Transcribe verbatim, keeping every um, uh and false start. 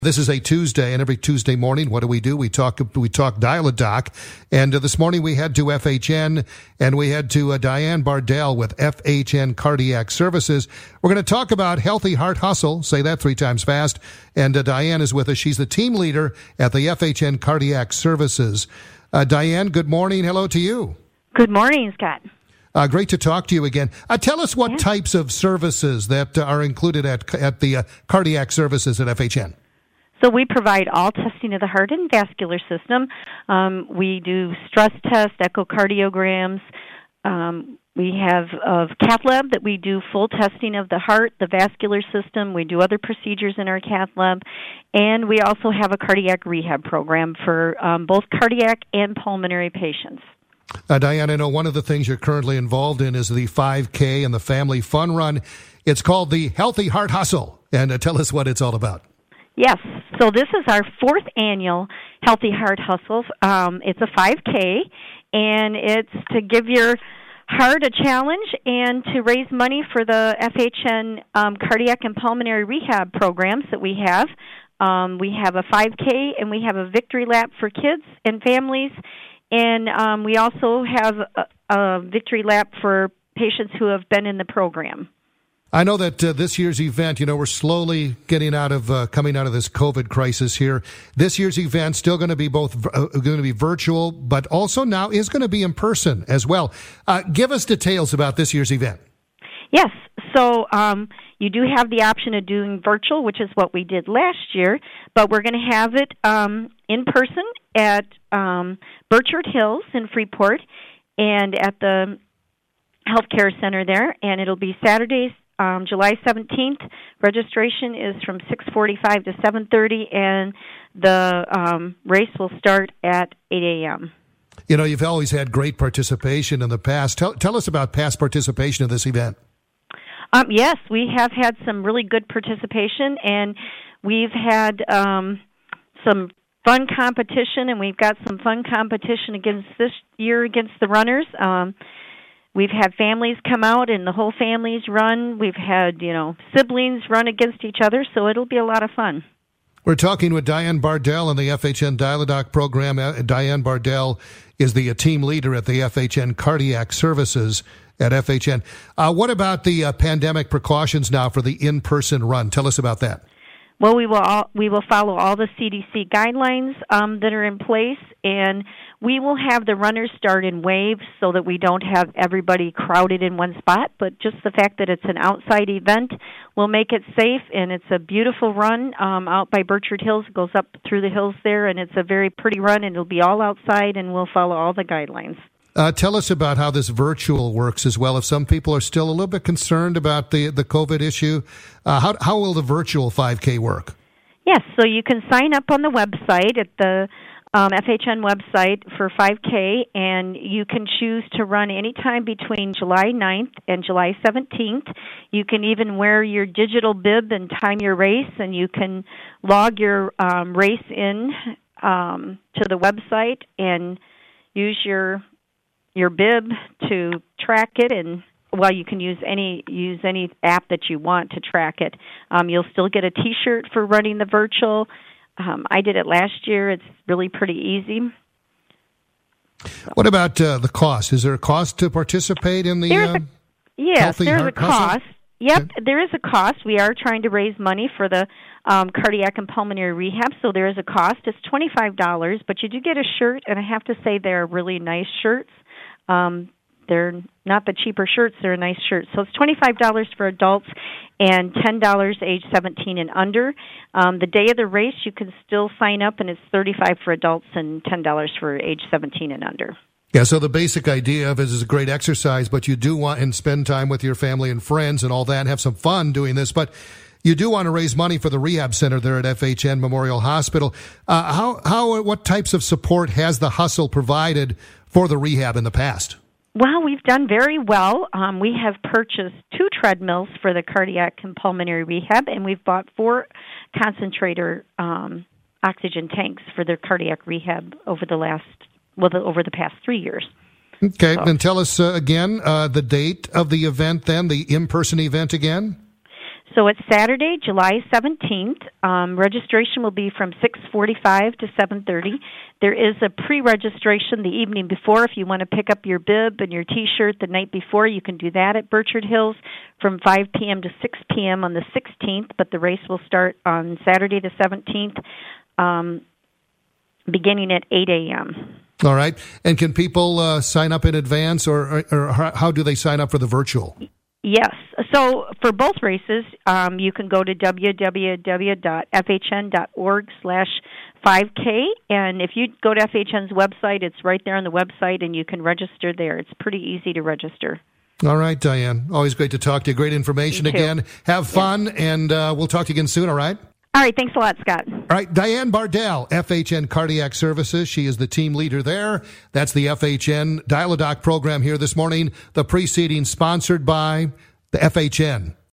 This is a Tuesday, and every Tuesday morning, what do we do? We talk, we talk Dial-A-Doc, and uh, this morning we head to F H N, and we head to uh, Diane Bardell with F H N Cardiac Services. We're going to talk about Healthy Heart Hustle. Say that three times fast. And uh, Diane is with us. She's the team leader at the F H N Cardiac Services. Uh, Diane, good morning. Hello to you. Good morning, Scott. Uh, great to talk to you again. Uh, tell us what yeah. types of services that uh, are included at at the uh, cardiac services at F H N. So we provide all testing of the heart and vascular system. Um, we do stress tests, echocardiograms. Um, we have a cath lab that we do full testing of the heart, the vascular system. We do other procedures in our cath lab. And we also have a cardiac rehab program for um, both cardiac and pulmonary patients. Uh, Diane, I know one of the things you're currently involved in is the five K and the Family Fun Run. It's called the Healthy Heart Hustle. And uh, tell us what it's all about. Yes. So this is our fourth annual Healthy Heart Hustle. Um, it's a five K, and it's to give your heart a challenge and to raise money for the F H N um, cardiac and pulmonary rehab programs that we have. Um, we have a five K, and we have a victory lap for kids and families, and um, we also have a, a victory lap for patients who have been in the program. I know that uh, this year's event, you know, we're slowly getting out of, uh, coming out of this COVID crisis here. This year's event still going to be both, uh, going to be virtual, but also now is going to be in person as well. Uh, give us details about this year's event. Yes. So um, you do have the option of doing virtual, which is what we did last year, but we're going to have it um, in person at um, Burchard Hills in Freeport and at the Healthcare Center there, and it'll be Saturdays, Um, July seventeenth. Registration is from six forty-five to seven thirty, and the um, race will start at eight a.m. You know, you've always had great participation in the past. Tell, tell us about past participation in this event. Um, yes, we have had some really good participation, and we've had um, some fun competition, and we've got some fun competition against this year against the runners. Um We've had families come out, and the whole families run. We've had, you know, siblings run against each other, so it'll be a lot of fun. We're talking with Diane Bardell in the F H N Dial-A-Doc program. Uh, Diane Bardell is the uh, team leader at the F H N Cardiac Services at F H N. Uh, what about the uh, pandemic precautions now for the in-person run? Tell us about that. Well, we will all, we will follow all the C D C guidelines um, that are in place, and we will have the runners start in waves so that we don't have everybody crowded in one spot. But just the fact that it's an outside event will make it safe, and it's a beautiful run um, out by Burchard Hills. It goes up through the hills there, and it's a very pretty run, and it'll be all outside, and we'll follow all the guidelines. Uh, tell us about how this virtual works as well. If some people are still a little bit concerned about the, the COVID issue, uh, how, how will the virtual five K work? Yes, so you can sign up on the website at the um, F H N website for five K, and you can choose to run anytime between July ninth and July seventeenth. You can even wear your digital bib and time your race, and you can log your um, race in um, to the website and use your your bib to track it, and well, you can use any use any app that you want to track it. Um, you'll still get a T-shirt for running the virtual. Um, I did it last year. It's really pretty easy. So. What about uh, the cost? Is there a cost to participate in the there's uh, a, yes, Healthy there's Heart a cost. Hustle? Yep, Okay. There is a cost. We are trying to raise money for the um, cardiac and pulmonary rehab, so there is a cost. It's twenty-five dollars, but you do get a shirt, and I have to say they're really nice shirts. Um, they're not the cheaper shirts, they're nice shirts. So it's twenty-five dollars for adults and ten dollars age seventeen and under. Um, the day of the race, you can still sign up, and it's thirty-five dollars for adults and ten dollars for age seventeen and under. Yeah, so the basic idea of it is a great exercise, but you do want and spend time with your family and friends and all that and have some fun doing this. But you do want to raise money for the rehab center there at F H N Memorial Hospital. Uh, how, how, what types of support has the hustle provided for the rehab in the past? Well, we've done very well. Um, we have purchased two treadmills for the cardiac and pulmonary rehab, and we've bought four concentrator um, oxygen tanks for their cardiac rehab over the last, well, the, over the past three years. Okay, So- and tell us uh, again uh, the date of the event then, the in-person event again? So it's Saturday, July seventeenth. Um, registration will be from six forty-five to seven thirty. There is a pre-registration the evening before. If you want to pick up your bib and your T-shirt the night before, you can do that at Burchard Hills from five p.m. to six p.m. on the sixteenth, but the race will start on Saturday the seventeenth, um, beginning at eight a.m. All right. And can people uh, sign up in advance, or, or, or how do they sign up for the virtual? Yes. So for both races, um, you can go to w w w dot f h n dot org slash five k, and if you go to F H N's website, it's right there on the website, and you can register there. It's pretty easy to register. All right, Diane. Always great to talk to you. Great information again. Have fun, yeah. and uh, we'll talk to you again soon, all right? All right. Thanks a lot, Scott. All right. Diane Bardell, F H N Cardiac Services. She is the team leader there. That's the F H N Dial-A-Doc program here this morning. The preceding sponsored by the F H N.